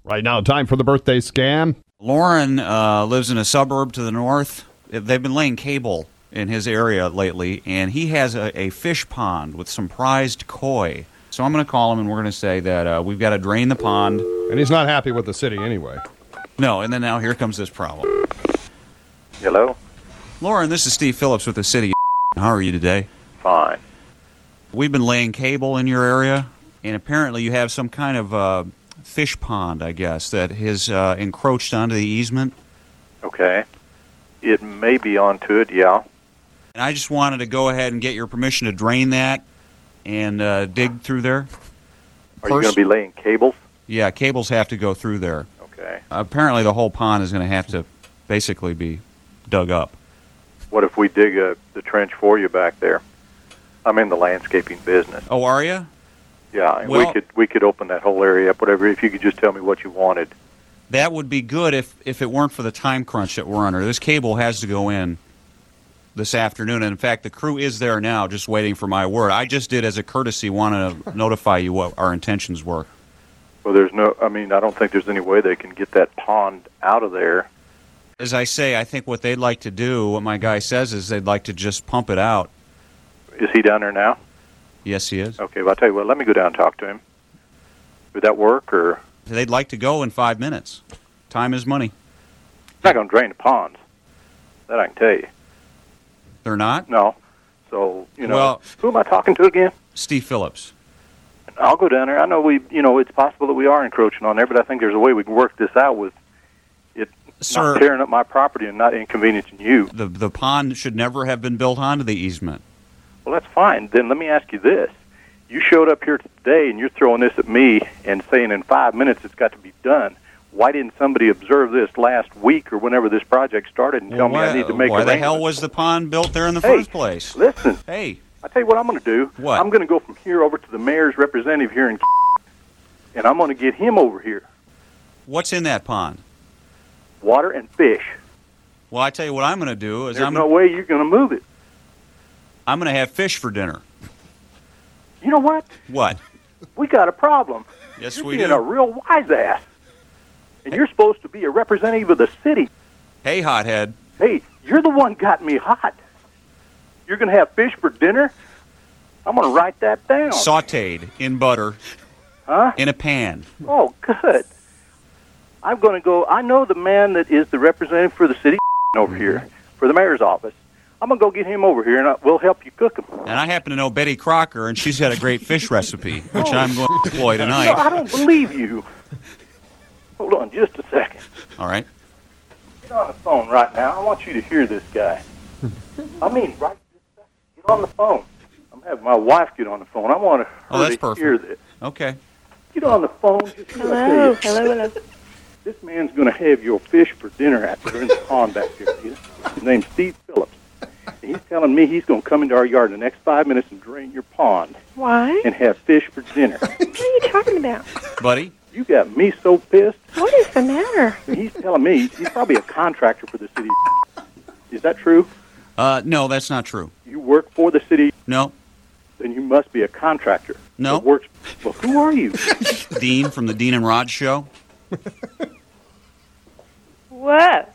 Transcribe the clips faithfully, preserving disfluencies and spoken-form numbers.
Right now, time for the birthday scam. Lauren uh, lives in a suburb to the north. They've been laying cable in his area lately, and he has a, a fish pond with some prized koi. So I'm going to call him, and we're going to say that uh, we've got to drain the pond. And he's not happy with the city anyway. No, and then now here comes this problem. Hello? Lauren, this is Steve Phillips with the city. How are you today? Fine. We've been laying cable in your area, and apparently you have some kind of uh, fish pond, I guess, that has uh, encroached onto the easement. Okay. It may be onto it, yeah. And I just wanted to go ahead and get your permission to drain that and uh, dig through there. Are you going to be laying cables? Yeah, cables have to go through there. Okay. Apparently the whole pond is going to have to basically be dug up. What if we dig a, the trench for you back there? I'm in the landscaping business. Oh, are you? Yeah, and Well- we could we could open that whole area up, whatever, if you could just tell me what you wanted. That would be good if, if it weren't for the time crunch that we're under. This cable has to go in this afternoon, and in fact, the crew is there now just waiting for my word. I just did, as a courtesy, want to notify you what our intentions were. Well, there's no, I mean, I don't think there's any way they can get that pond out of there. As I say, I think what they'd like to do, what my guy says, is they'd like to just pump it out. Is he down there now? Yes, he is. Okay, well, I'll tell you what, let me go down and talk to him. Would that work, or? They'd like to go in five minutes. Time is money. It's not going to drain the ponds. That I can tell you. They're not? No. So, you know, Well- who am I talking to again? Steve Phillips. I'll go down there. I know we, you know, it's possible that we are encroaching on there, but I think there's a way we can work this out with it Sir- not tearing up my property and not inconveniencing you. The, the pond should never have been built onto the easement. Well, that's fine. Then let me ask you this. You showed up here today and you're throwing this at me and saying in five minutes it's got to be done. Why didn't somebody observe this last week or whenever this project started and tell why, me I need to make Why the arrangements? hell was the pond built there in the Hey, first place? Listen, Hey, I tell you what I'm going to do. What? I'm going to go from here over to the mayor's representative here in and I'm going to get him over here. what's in that pond? Water and fish. Well, I tell you what I'm going to do is There's I'm no way you're going to move it. I'm going to have fish for dinner. You know what? What? We got a problem. Yes, You're we being do. a real wise ass. And you're supposed to be a representative of the city. Hey, hothead. Hey, you're the one got me hot. You're going to have fish for dinner? I'm going to write that down. Sautéed in butter Huh? in a pan. Oh, good. I'm going to go. I know the man that is the representative for the city over here, for the mayor's office. I'm going to go get him over here, and I, we'll help you cook him. And I happen to know Betty Crocker, and she's got a great fish recipe, which Oh. I'm going to deploy No, tonight. I don't believe you. Hold on just a second. All right. Get on the phone right now. I want you to hear this guy. I mean, right this second. Get on the phone. I'm having my wife get on the phone. I want her Oh, that's to perfect. hear this. Okay. Get on the phone. Just hear what I tell Hello, you. hello, hello. This man's going to have your fish for dinner out there in the pond back here. His name's Steve Phillips. And he's telling me he's going to come into our yard in the next five minutes and drain your pond Why? and have fish for dinner. What are you talking about? Buddy? You got me so pissed. What is the matter? He's telling me he's probably a contractor for the city. Is that true? Uh, no, that's not true. You work for the city, No. then you must be a contractor. No. that works. Well, who are you? Dean from the Dean and Rod Show. What?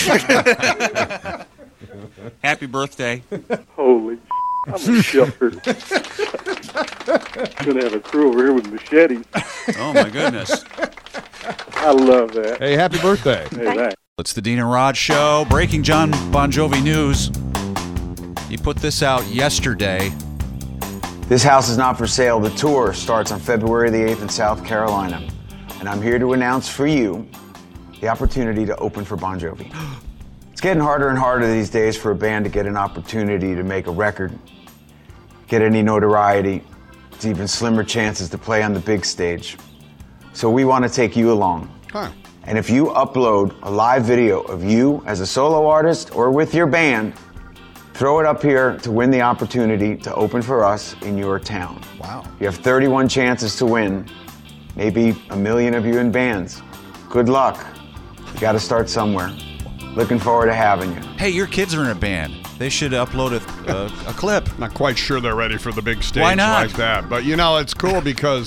Happy birthday. Holy I'm a shepherd. Going to have a crew over here with machetes. Oh, my goodness. I love that. Hey, happy birthday. Hey, thanks. It's the Dean and Rod Show. Breaking John Bon Jovi news. He put this out yesterday. This house is not for sale. The tour starts on February the eighth in South Carolina. And I'm here to announce for you the opportunity to open for Bon Jovi. It's getting harder and harder these days for a band to get an opportunity to make a record, get any notoriety. It's even slimmer chances to play on the big stage. So we want to take you along. Huh. And if you upload a live video of you as a solo artist or with your band, throw it up here to win the opportunity to open for us in your town. Wow. You have thirty-one chances to win, maybe a million of you in bands. Good luck. You got to start somewhere. Looking forward to having you. Hey, your kids are in a band. They should upload a, a, a clip. Not quite sure they're ready for the big stage Why not? like that. But, you know, it's cool because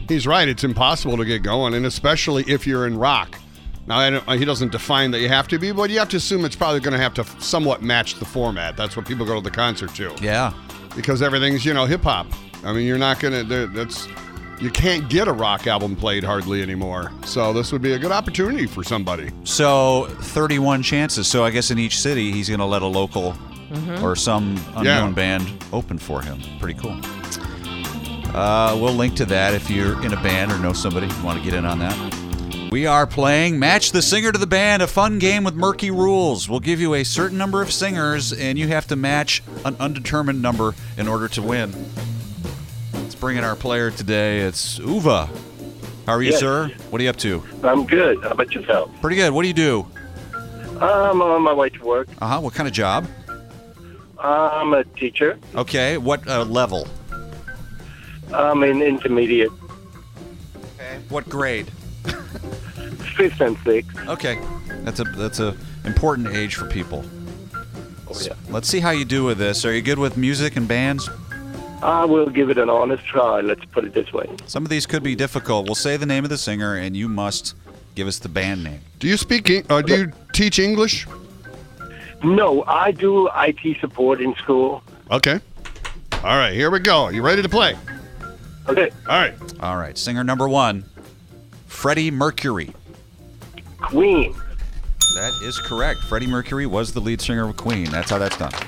he's right. It's impossible to get going, and especially if you're in rock. Now, I don't, he doesn't define that you have to be, but you have to assume it's probably going to have to somewhat match the format. That's what people go to the concert to. Yeah. Because everything's, you know, hip-hop. I mean, you're not going to, that's, you can't get a rock album played hardly anymore. So this would be a good opportunity for somebody. So thirty-one chances. So I guess in each city, he's going to let a local or some unknown Yeah. band open for him. Pretty cool. Uh, we'll link to that if you're in a band or know somebody who want to get in on that. We are playing Match the Singer to the Band, a fun game with murky rules. We'll give you a certain number of singers, and you have to match an undetermined number in order to win. Let's bring in our player today. It's Uva. How are you, Yes. sir? What are you up to? I'm good. How about yourself? Pretty good. What do you do? I'm on my way to work. Uh-huh. What kind of job? I'm a teacher. Okay. What uh, level? I'm in intermediate, What grade? fifth and sixth. Okay. That's a that's a important age for people. Oh, yeah. Let's see how you do with this. Are you good with music and bands? I will give it an honest try. Let's put it this way. Some of these could be difficult. We'll say the name of the singer, and you must give us the band name. Do you speak, Eng- uh, do you teach English? No, I do I T support in school. Okay. All right, here we go. You ready to play? Okay. All right. All right. Singer number one, Freddie Mercury. Queen. That is correct. Freddie Mercury was the lead singer of Queen. That's how that's done.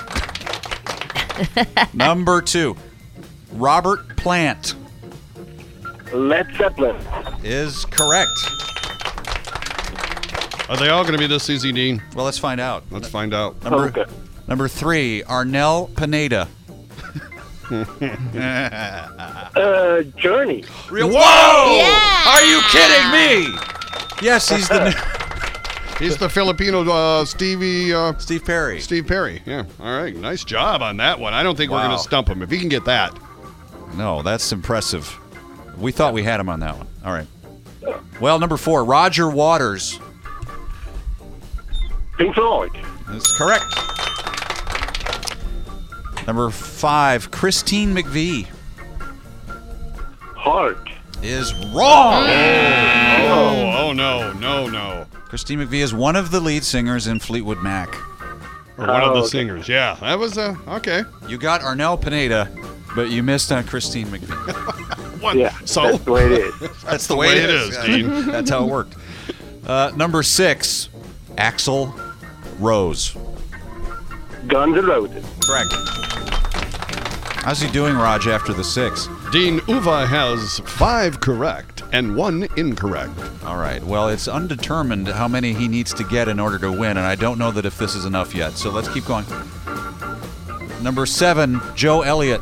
Number two, Robert Plant Led Zeppelin. is correct. Are they all going to be this easy, Dean? Well, let's find out. Let's find out. Number, Okay. number three, Arnel Pineda. Uh, Journey. Whoa! Yeah! Are you kidding me? Yes, he's the new He's the Filipino uh, Stevie uh, Steve Perry. Steve Perry. Yeah. All right. Nice job on that one. I don't think we're Wow. going to stump him if he can get that. No, that's impressive. We thought we had him on that one. All right. Well, number four, Roger Waters. Pink Floyd. That's correct. Number five, Christine McVie Heart. is wrong. Oh, oh no, no, no. Christine McVie is one of the lead singers in Fleetwood Mac. Or one of Oh, the okay. singers. Yeah, that was uh, okay. You got Arnel Pineda, but you missed on Christine McVie. One. Yeah, So that's the way it is. That's the, the way it is, Dean. That's how it worked. Uh, number six, Axl Rose. Guns N' Roses. Correct. How's he doing, Raj, after the six? Dean Uva has five correct and one incorrect. All right. Well, it's undetermined how many he needs to get in order to win, and I don't know that if this is enough yet. So let's keep going. Number seven, Joe Elliott.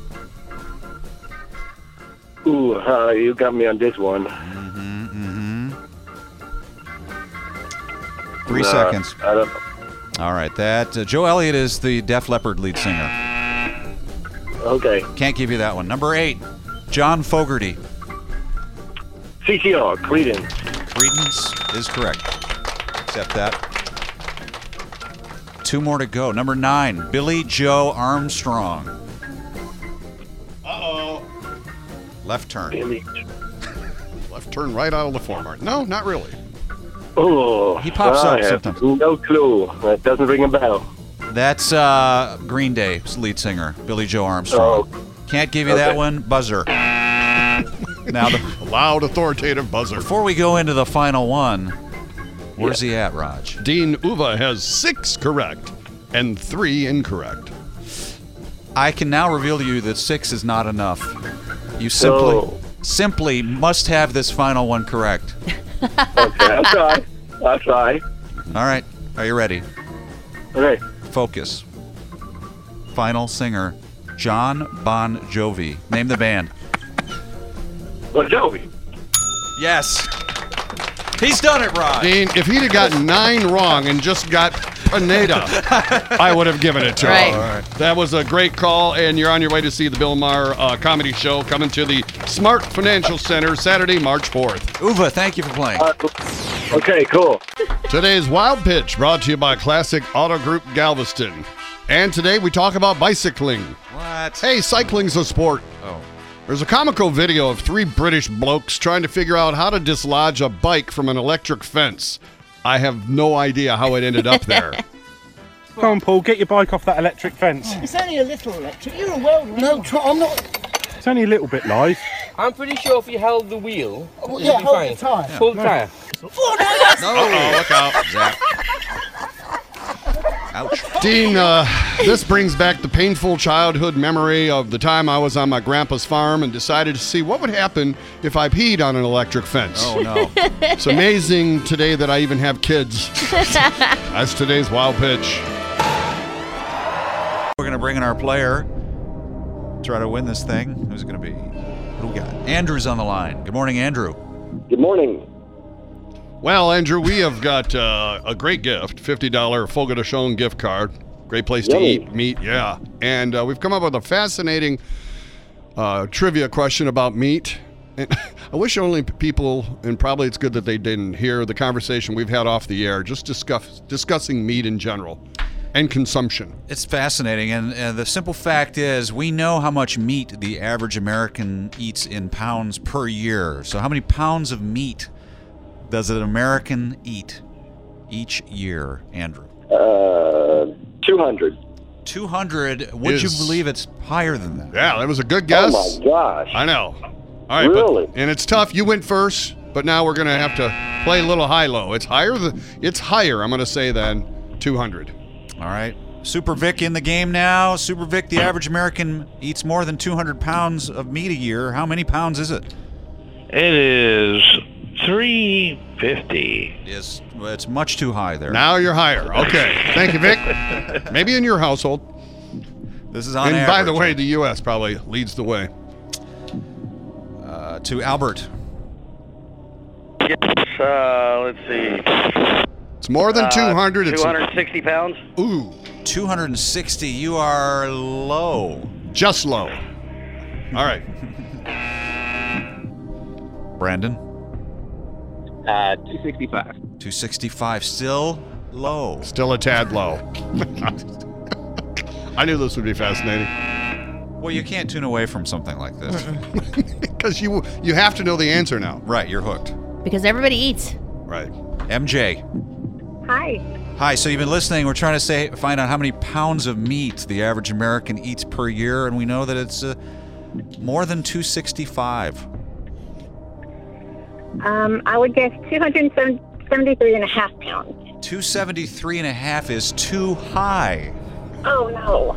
Ooh, uh, you got me on this one. Three Uh, seconds. I don't know. All right. That uh, Joe Elliott is the Def Leppard lead singer. Okay. Can't give you that one. Number eight, John Fogerty. C C R, Creedence. Creedence is correct. Accept that. Two more to go. Number nine, Billy Joe Armstrong. Uh-oh. Left turn. Billy. Left turn right out of the former. No, not really. Oh, He pops I up have sometimes. No clue. That doesn't ring a bell. That's uh, Green Day's lead singer, Billy Joe Armstrong. Oh. Can't give you that Okay. one. Buzzer. Now, the, Loud, authoritative buzzer. before we go into the final one, where's he at, Raj? Dean Uva has six correct and three incorrect. I can now reveal to you that six is not enough. You simply, No. simply must have this final one correct. Okay, I'll try. I'll try. All right. Are you ready? Okay. Focus. Final singer, John Bon Jovi. Name the band. Well, Joey. Yes. He's done it, Rod. Dean, if he'd have gotten nine wrong and just got Pineda, I would have given it to Right. him. All right. That was a great call, and you're on your way to see the Bill Maher uh, comedy show coming to the Smart Financial Center Saturday, March fourth. Uva, thank you for playing. Uh, okay, cool. Today's Wild Pitch brought to you by Classic Auto Group Galveston. And today we talk about bicycling. What? Hey, cycling's a sport. Oh. There's a comical video of three British blokes trying to figure out how to dislodge a bike from an electric fence. I have no idea how it ended up there. Come on, Paul, get your bike off that electric fence. It's only a little electric. You're a welder. No, try, I'm not. It's only a little bit live. I'm pretty sure if you held the wheel, Well, it'd yeah, be hold fine. the tyre. Yeah. Pull the No. tyre. Oh, no, that's Uh-oh, look out. Zach. Ouch. Dean, uh, this brings back the painful childhood memory of the time I was on my grandpa's farm and decided to see what would happen if I peed on an electric fence. Oh, no. It's amazing today that I even have kids. That's today's wild pitch. We're going to bring in our player. Try to win this thing. Who's it going to be? What do we got? Andrew's on the line. Good morning, Andrew. Good morning. Well, Andrew, we have got uh, a great gift, fifty dollars Fogo de Chão gift card. Great place to Yummy. eat meat, yeah. And uh, we've come up with a fascinating uh, trivia question about meat. And I wish only people, and probably it's good that they didn't hear the conversation we've had off the air, just discuss, discussing meat in general and consumption. It's fascinating, and uh, the simple fact is we know how much meat the average American eats in pounds per year. So how many pounds of meat does an American eat each year, Andrew? Uh, two hundred. two hundred. Would Is- you believe it's higher than that? Yeah, that was a good guess. Oh my gosh. I know. All right, Really? but, and it's tough. You went first, but now we're going to have to play a little high-low. It's higher. Than, it's higher, I'm going to say, than two hundred. All right. Super Vic in the game now. Super Vic, the average American eats more than two hundred pounds of meat a year. How many pounds is it? It is three fifty. It's, it's much too high there. Now you're higher. Okay. Thank you, Vic. Maybe in your household. This is on And average. by the way, the U S probably leads the way. Uh, to Albert. Yes, uh, let's see. It's more than two hundred. Uh, It's two hundred sixty pounds. Ooh, two hundred sixty. You are low. just low. All right. Brandon. Uh, two sixty-five. two sixty-five. Still low. Still a tad low. I knew this would be fascinating Well, you can't tune away from something like this. because you you have to know the answer now. Right, you're hooked. Because everybody eats. Right. M J. Hi. Hi, so you've been listening. We're trying to say find out how many pounds of meat the average American eats per year, and we know that it's uh, more than two sixty-five. Um, I would guess two hundred seventy-three and a half pounds. two seventy-three and a half is too high. Oh, no.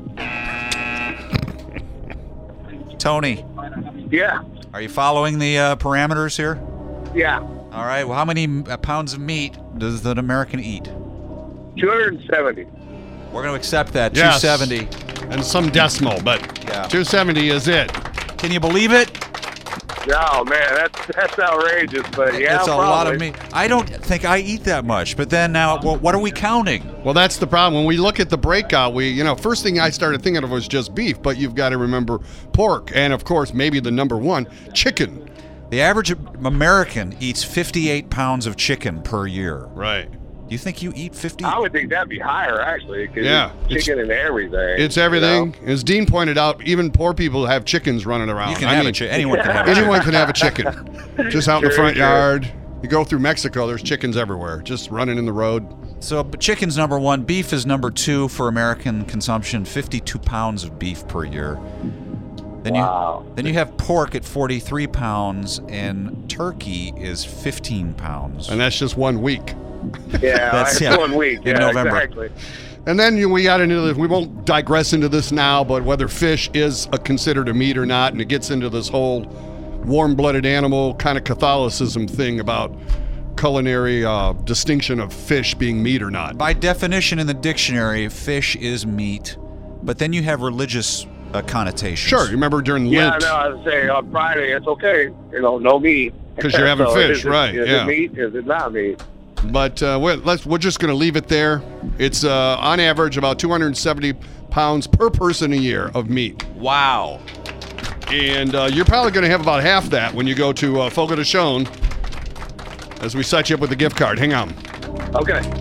Tony, Yeah. are you following the uh, parameters here? Yeah. All right, well, how many uh, pounds of meat does an American eat? two hundred seventy. We're going to accept that, Yes. two seventy. And some decimal, but Yeah. two seventy is it. Can you believe it? Oh man, that's that's outrageous. But yeah, it's a probably. lot of meat. I don't think I eat that much, but then now, well, what are we counting? Well, that's the problem. When we look at the breakout, we, you know, first thing I started thinking of was just beef, but you've got to remember pork, and of course, maybe the number one, chicken. The average American eats fifty-eight pounds of chicken per year. Right. Do you think you eat fifty? I would think that'd be higher actually, because Yeah, it's chicken it's- and everything. It's everything. you know? As Dean pointed out, even poor people have chickens running around. You can I have mean, a chicken. Anyone can have a chicken. Anyone can have a chicken. Just out in the Sure, front sure. yard. You go through Mexico, there's chickens everywhere, just running in the road. So but chicken's number one. Beef is number two for American consumption. fifty-two pounds of beef per year. Then Wow. you then you have pork at forty-three pounds, and turkey is fifteen pounds. And that's just one week. Yeah, That's- that's yeah, one week. in Yeah, November. exactly. And then you, we got into this, we won't digress into this now, but whether fish is a, considered a meat or not, and it gets into this whole warm-blooded animal kind of Catholicism thing about culinary uh, distinction of fish being meat or not. By definition in the dictionary, fish is meat, but then you have religious uh, connotations. Sure, you remember during Yeah, Lent, no, I would say on Friday it's okay. You know, no meat. 'Cause you're having So fish, is it- right, Is yeah. it meat? Is it not meat? but uh, we're, let's, we're just going to leave it there. It's uh, on average about two hundred seventy pounds per person a year of meat. Wow. And uh, you're probably going to have about half that when you go to uh, Fogo de Chão as we set you up with the gift card. Hang on. Okay.